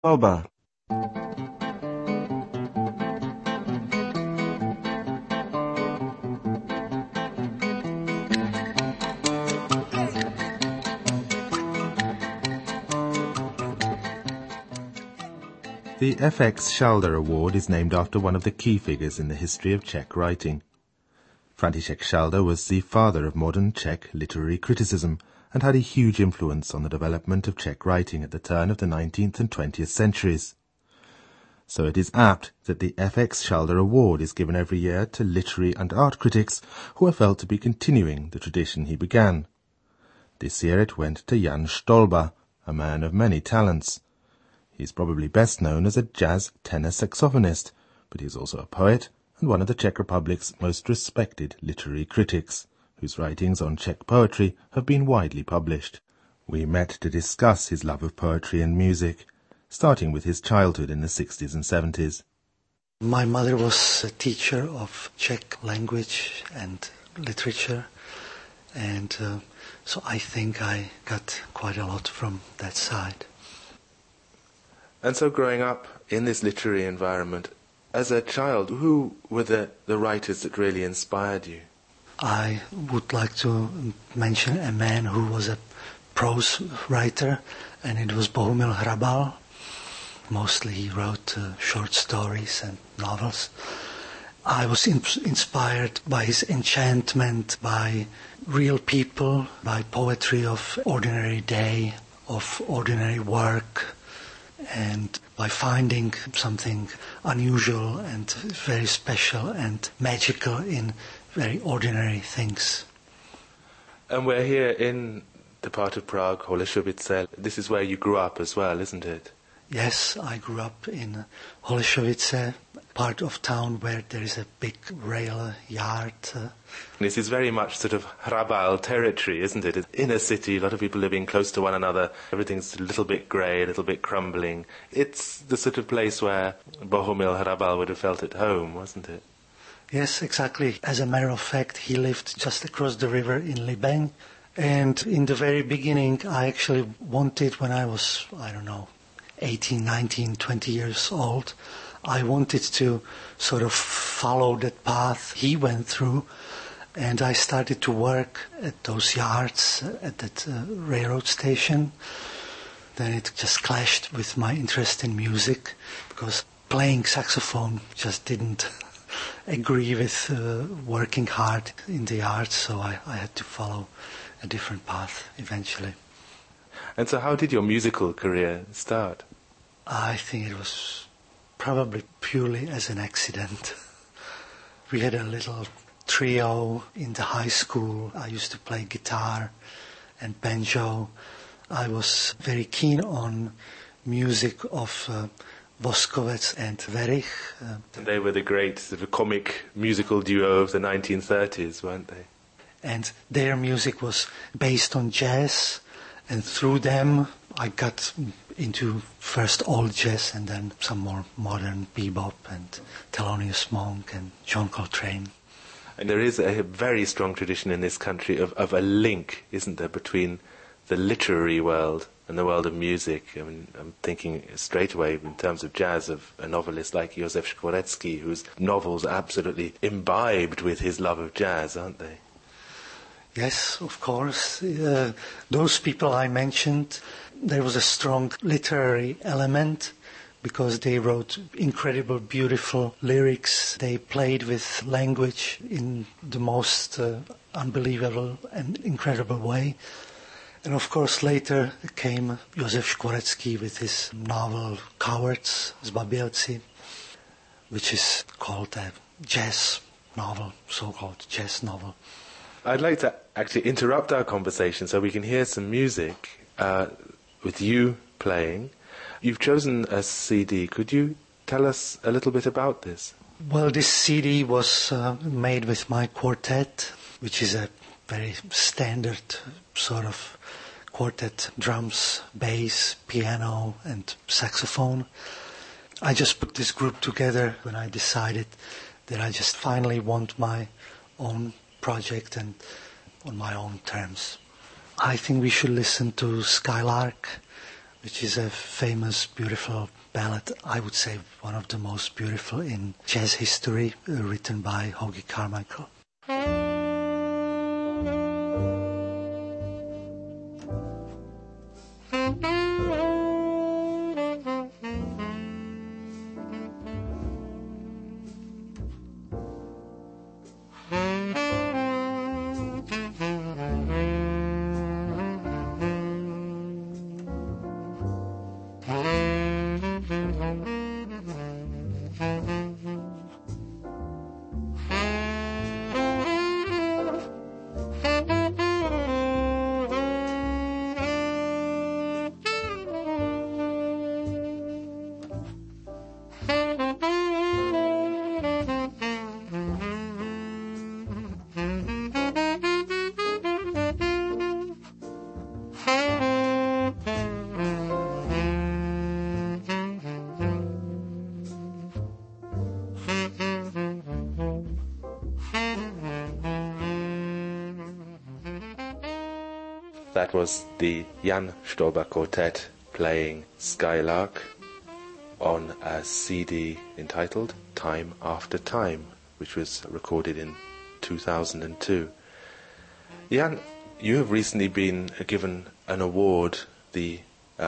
Stolba. The FX Šalda Award is named after one of the key figures in the history of Czech writing. František Šalda was the father of modern Czech literary criticism and had a huge influence on the development of Czech writing at the turn of the 19th and 20th centuries. So it is apt that the FX Šalda Award is given every year to literary and art critics who are felt to be continuing the tradition he began. This year it went to Jan Stolba, a man of many talents. He's probably best known as a jazz tenor saxophonist, but he's also a poet and one of the Czech Republic's most respected literary critics, whose writings on Czech poetry have been widely published. We met to discuss his love of poetry and music, starting with his childhood in the 60s and 70s. My mother was a teacher of Czech language and literature, and so I think I got quite a lot from that side. And so growing up in this literary environment, as a child, who were the writers that really inspired you? I would like to mention a man who was a prose writer, and it was Bohumil Hrabal. Mostly he wrote short stories and novels. I was inspired by his enchantment, by real people, by poetry of ordinary day, of ordinary work, and by finding something unusual and very special and magical in very ordinary things. And we're here in the part of Prague, Holešovice. This is where you grew up as well, isn't it? Yes, I grew up in Holešovice, part of town where there is a big rail yard. This is very much sort of Hrabal territory, isn't it? It's in a city, a lot of people living close to one another. Everything's a little bit grey, a little bit crumbling. It's the sort of place where Bohumil Hrabal would have felt at home, wasn't it? Yes, exactly. As a matter of fact, he lived just across the river in Libeň. And in the very beginning, I actually wanted, when I was, 18, 19, 20 years old, I wanted to sort of follow that path he went through, and I started to work at those yards, at that railroad station. Then it just clashed with my interest in music, because playing saxophone just didn't agree with working hard in the yards, so I had to follow a different path eventually. And so how did your musical career start? I think it was probably purely as an accident. We had a little trio in the high school. I used to play guitar and banjo. I was very keen on music of Voskovec and Werich. And they were the great sort of comic musical duo of the 1930s, weren't they? And their music was based on jazz, and through them I got into first old jazz and then some more modern bebop and Thelonious Monk and John Coltrane. And there is a very strong tradition in this country of a link, isn't there, between the literary world and the world of music. I mean, I'm thinking straight away in terms of jazz of a novelist like Josef Škvorecký, whose novels are absolutely imbibed with his love of jazz, aren't they? Yes, of course. Those people I mentioned, there was a strong literary element because they wrote incredible, beautiful lyrics. They played with language in the most unbelievable and incredible way. And of course later came Josef Škvorecký with his novel Cowards, Zbabělci, which is called a jazz novel, so-called jazz novel. I'd like to actually interrupt our conversation so we can hear some music with you playing. You've chosen a CD. Could you tell us a little bit about this? Well, this CD was made with my quartet, which is a very standard sort of quartet: drums, bass, piano, and saxophone. I just put this group together when I decided that I just finally want my own project and on my own terms. I think we should listen to Skylark, which is a famous, beautiful ballad, I would say one of the most beautiful in jazz history, written by Hoagy Carmichael. That was the Jan Stober Quartet playing Skylark on a CD entitled Time After Time, which was recorded in 2002. Jan, you have recently been given an award, the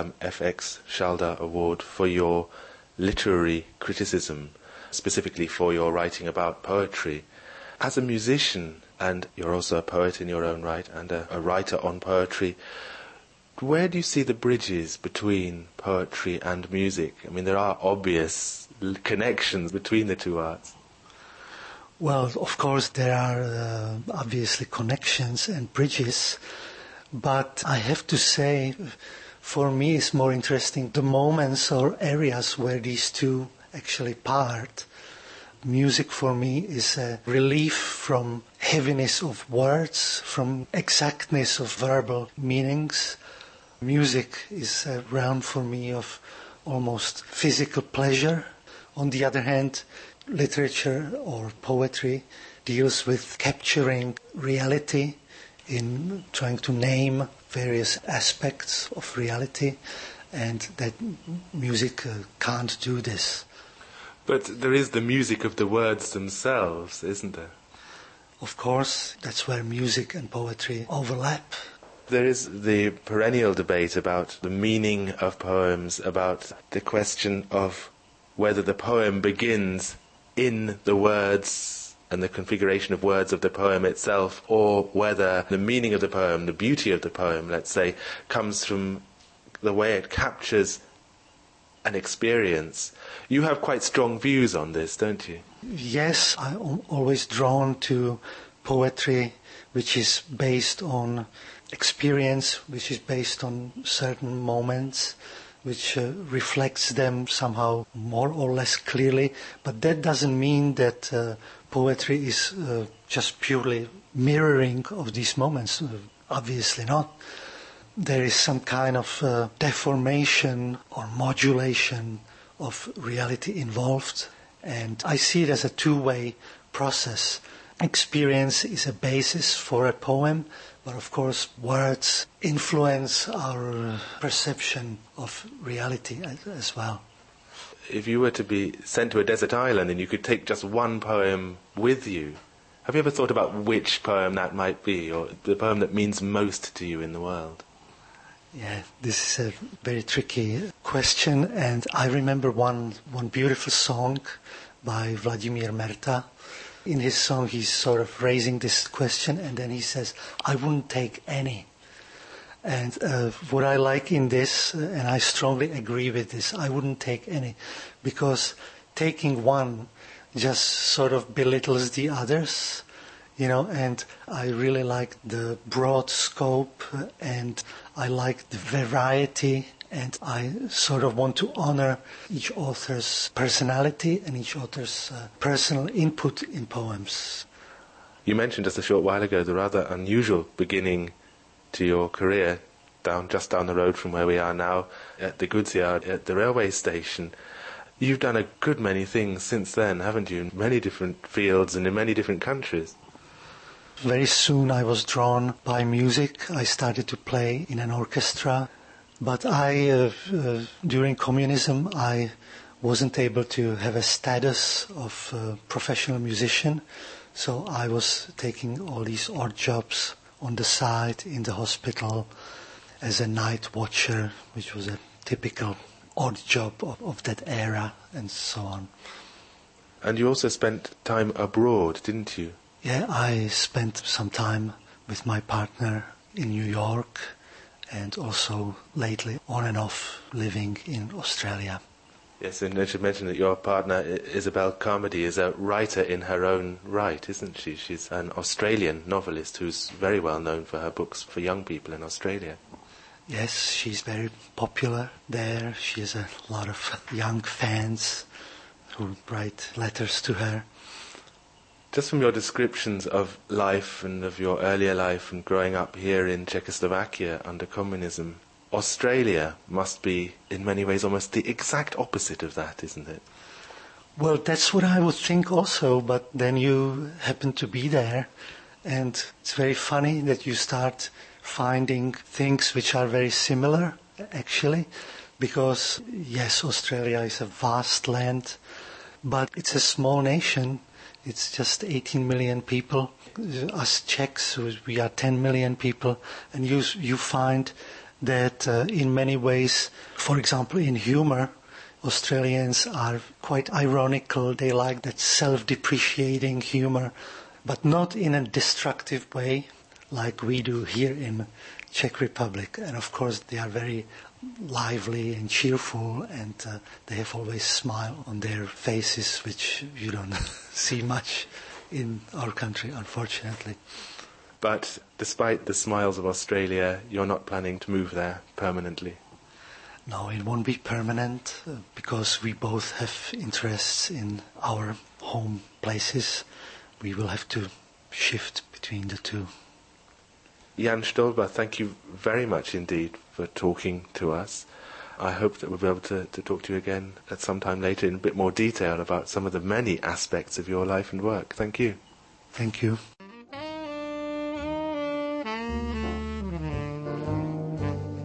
FX Schalder Award, for your literary criticism, specifically for your writing about poetry. As a musician, and you're also a poet in your own right, and a writer on poetry, where do you see the bridges between poetry and music? I mean, there are obvious connections between the two arts. Well, of course, there are obviously connections and bridges, but I have to say, for me, it's more interesting the moments or areas where these two actually part. Music for me is a relief from heaviness of words, from exactness of verbal meanings. Music is a realm for me of almost physical pleasure. On the other hand, literature or poetry deals with capturing reality, in trying to name various aspects of reality, and that music can't do this. But there is the music of the words themselves, isn't there? Of course, that's where music and poetry overlap. There is the perennial debate about the meaning of poems, about the question of whether the poem begins in the words and the configuration of words of the poem itself, or whether the meaning of the poem, the beauty of the poem, let's say, comes from the way it captures an experience. You have quite strong views on this, don't you? Yes, I'm always drawn to poetry which is based on experience, which is based on certain moments, which reflects them somehow more or less clearly. But that doesn't mean that poetry is just purely mirroring of these moments. Obviously not. There is some kind of deformation or modulation of reality involved, and I see it as a two-way process. Experience is a basis for a poem, but of course words influence our perception of reality as well. If you were to be sent to a desert island and you could take just one poem with you, have you ever thought about which poem that might be, or the poem that means most to you in the world? Yeah, this is a very tricky question, and I remember one beautiful song by Vladimir Merta. In his song he's sort of raising this question, and then he says, I wouldn't take any. And what I like in this, and I strongly agree with this, I wouldn't take any, because taking one just sort of belittles the others, you know, and I really like the broad scope, and I like the variety, and I sort of want to honor each author's personality and each author's personal input in poems. You mentioned just a short while ago the rather unusual beginning to your career just down the road from where we are now, at the goods yard at the railway station. You've done a good many things since then, haven't you, in many different fields and in many different countries? Very soon I was drawn by music. I started to play in an orchestra. But during communism, I wasn't able to have a status of professional musician, so I was taking all these odd jobs on the side in the hospital as a night watcher, which was a typical odd job of that era, and so on. And you also spent time abroad, didn't you? Yeah, I spent some time with my partner in New York, and also lately on and off living in Australia. Yes, and I should mention that your partner, Isabel Carmody, is a writer in her own right, isn't she? She's an Australian novelist who's very well known for her books for young people in Australia. Yes, she's very popular there. She has a lot of young fans who write letters to her. Just from your descriptions of life and of your earlier life and growing up here in Czechoslovakia under communism, Australia must be, in many ways, almost the exact opposite of that, isn't it? Well, that's what I would think also, but then you happen to be there, and it's very funny that you start finding things which are very similar, actually, because, yes, Australia is a vast land, but it's a small nation. It's just 18 million people. Us Czechs, we are 10 million people, and you find that in many ways, for example, in humor, Australians are quite ironical. They like that self-depreciating humor, but not in a destructive way like we do here in Czech Republic. And of course, they are very lively and cheerful, and they have always a smile on their faces, which you don't see much in our country, unfortunately. But despite the smiles of Australia, you're not planning to move there permanently? No, it won't be permanent because we both have interests in our home places. We will have to shift between the two. Jan Stolber, thank you very much indeed for talking to us. I hope that we'll be able to talk to you again at some time later in a bit more detail about some of the many aspects of your life and work. Thank you. Thank you.